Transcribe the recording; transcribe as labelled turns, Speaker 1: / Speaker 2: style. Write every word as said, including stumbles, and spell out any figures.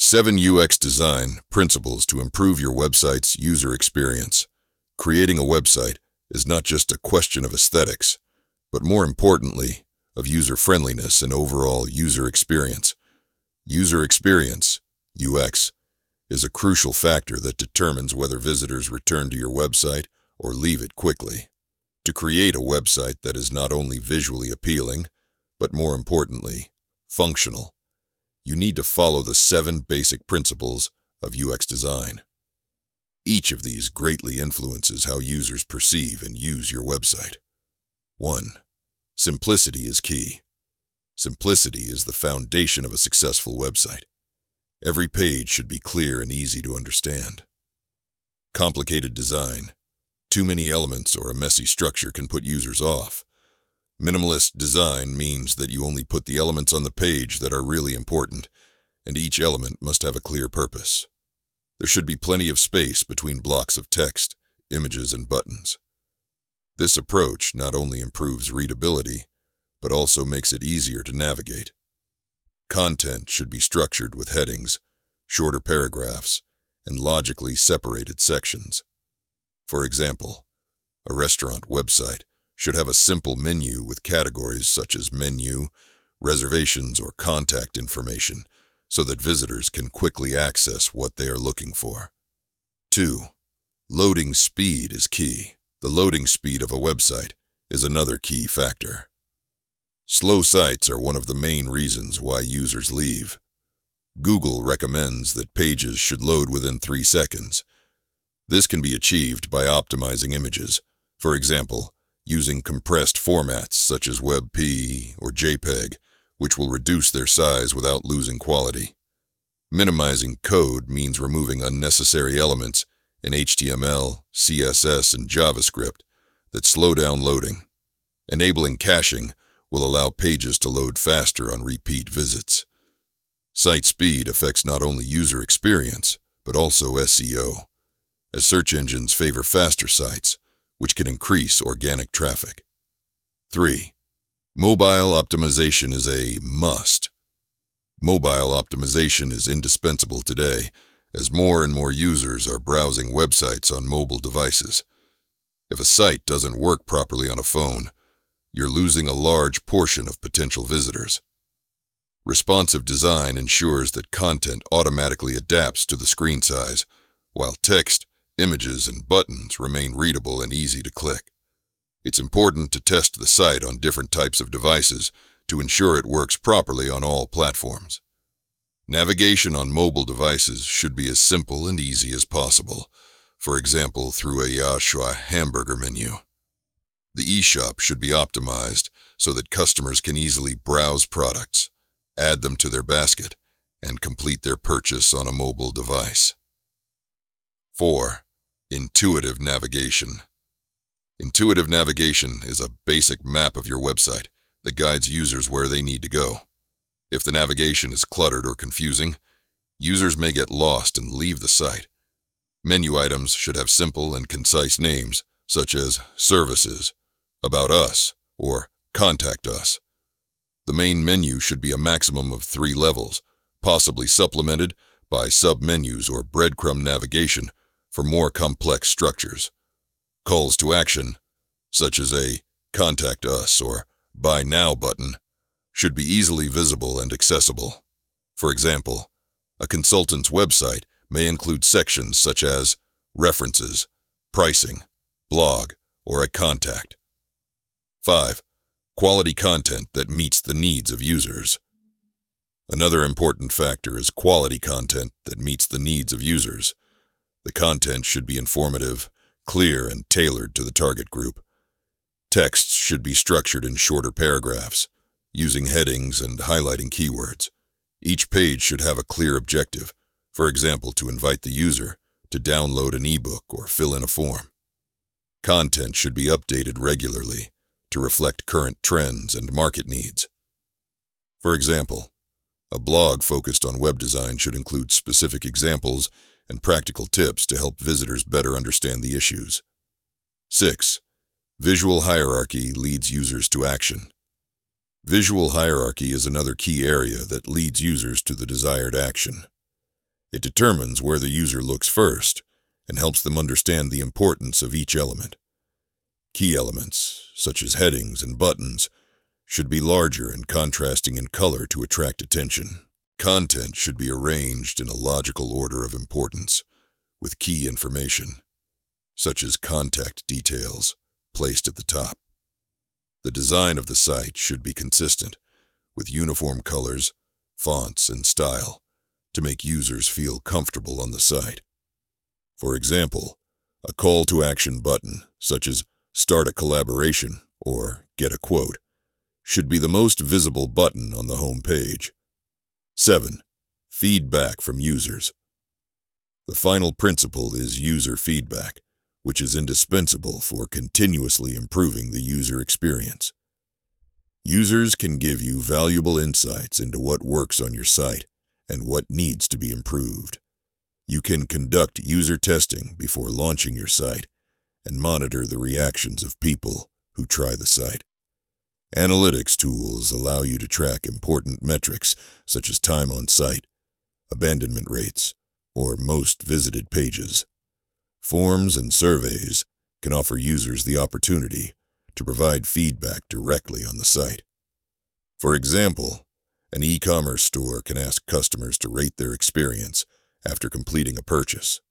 Speaker 1: seven U X Design Principles to improve your website's user experience. Creating a website is not just a question of aesthetics, but more importantly, of user-friendliness and overall user experience. User experience, U X, is a crucial factor that determines whether visitors return to your website or leave it quickly. To create a website that is not only visually appealing, but more importantly, functional, you need to follow the seven basic principles of U X design. Each of these greatly influences how users perceive and use your website. one. Simplicity is key. Simplicity is the foundation of a successful website. Every page should be clear and easy to understand. Complicated design. Too many elements or a messy structure can put users off. Minimalist design means that you only put the elements on the page that are really important, and each element must have a clear purpose. There should be plenty of space between blocks of text, images, and buttons. This approach not only improves readability, but also makes it easier to navigate. Content should be structured with headings, shorter paragraphs, and logically separated sections. For example, a restaurant website should have a simple menu with categories such as menu, reservations, or contact information so that visitors can quickly access what they are looking for. two. Loading speed is key. The loading speed of a website is another key factor. Slow sites are one of the main reasons why users leave. Google recommends that pages should load within three seconds. This can be achieved by optimizing images, for example, using compressed formats such as WebP or JPEG, which will reduce their size without losing quality. Minimizing code means removing unnecessary elements in H T M L, C S S, and JavaScript that slow down loading. Enabling caching will allow pages to load faster on repeat visits. Site speed affects not only user experience, but also S E O, as search engines favor faster sites, which can increase organic traffic. three. Mobile optimization is a must. Mobile optimization is indispensable today, as more and more users are browsing websites on mobile devices. If a site doesn't work properly on a phone, you're losing a large portion of potential visitors. Responsive design ensures that content automatically adapts to the screen size, while text, images, and buttons remain readable and easy to click. It's important to test the site on different types of devices to ensure it works properly on all platforms. Navigation on mobile devices should be as simple and easy as possible, for example through a Yashua hamburger menu. The eShop should be optimized so that customers can easily browse products, add them to their basket, and complete their purchase on a mobile device. four. Intuitive navigation. Intuitive navigation is a basic map of your website that guides users where they need to go. If the navigation is cluttered or confusing, users may get lost and leave the site. Menu items should have simple and concise names, such as Services, About Us, or Contact Us. The main menu should be a maximum of three levels, possibly supplemented by sub-menus or breadcrumb navigation for more complex structures. Calls to action, such as a Contact Us or Buy Now button, should be easily visible and accessible. For example, a consultant's website may include sections such as References, Pricing, Blog, or a Contact. five. Quality content that meets the needs of users. Another important factor is quality content that meets the needs of users. The content should be informative, clear, and tailored to the target group. Texts should be structured in shorter paragraphs, using headings and highlighting keywords. Each page should have a clear objective, for example, to invite the user to download an ebook or fill in a form. Content should be updated regularly to reflect current trends and market needs. For example, a blog focused on web design should include specific examples and practical tips to help visitors better understand the issues. six. Visual hierarchy leads users to action. Visual hierarchy is another key area that leads users to the desired action. It determines where the user looks first and helps them understand the importance of each element. Key elements, such as headings and buttons, should be larger and contrasting in color to attract attention. Content should be arranged in a logical order of importance, with key information, such as contact details, placed at the top. The design of the site should be consistent, with uniform colors, fonts, and style, to make users feel comfortable on the site. For example, a call-to-action button, such as Start a Collaboration or Get a Quote, should be the most visible button on the home page. seven. Feedback from users. The final principle is user feedback, which is indispensable for continuously improving the user experience. Users can give you valuable insights into what works on your site and what needs to be improved. You can conduct user testing before launching your site and monitor the reactions of people who try the site. Analytics tools allow you to track important metrics such as time on site, abandonment rates, or most visited pages. Forms and surveys can offer users the opportunity to provide feedback directly on the site. For example, an e-commerce store can ask customers to rate their experience after completing a purchase.